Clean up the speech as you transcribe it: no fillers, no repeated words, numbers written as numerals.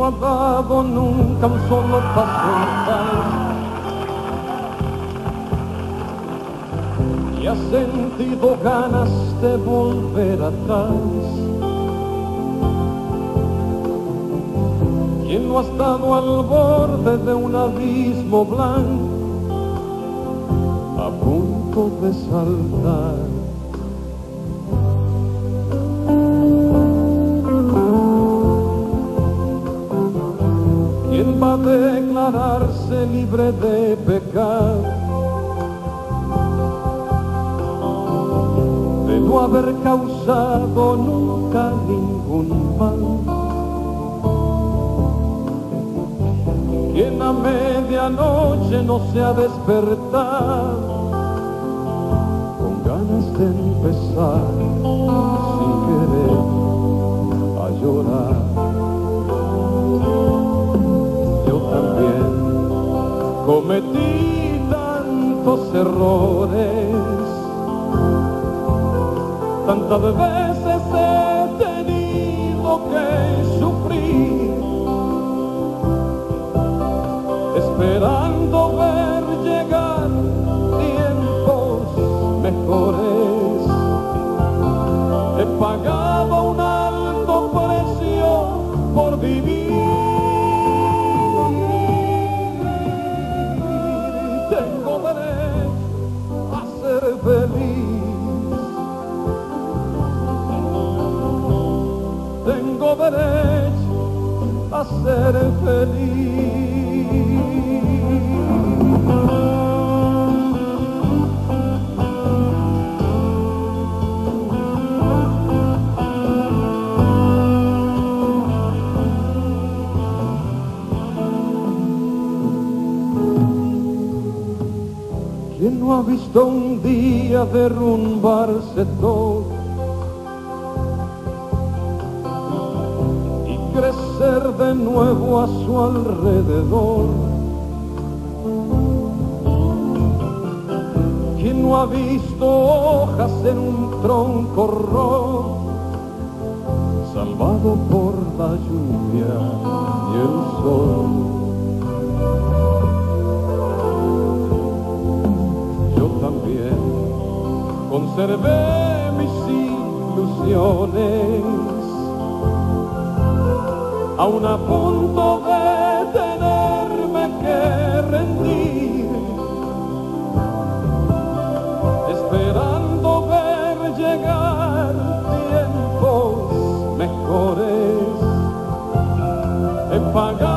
no ha dado nunca un solo paso en paz y ha sentido ganas de volver atrás. Quien no ha estado al borde de un abismo blanco a punto de saltar. ¿Quién va a declararse libre de pecado, de no haber causado nunca ningún mal? ¿Quién a medianoche no se ha despertado con ganas de empezar sin querer a llorar? Yo también cometí tantos errores, tantas veces he tenido que sufrir, esperando ver llegar tiempos mejores. He pagado un alto precio por vivir. Tengo derecho a ser feliz. Tengo derecho a ser feliz. ¿Quién no ha visto un día derrumbarse todo y crecer de nuevo a su alrededor? ¿Quién no ha visto hojas en un tronco rojo, salvado por la lluvia y el sol? Yo también conservé mis ilusiones, aún a punto de tenerme que rendir, esperando ver llegar tiempos mejores. He pagado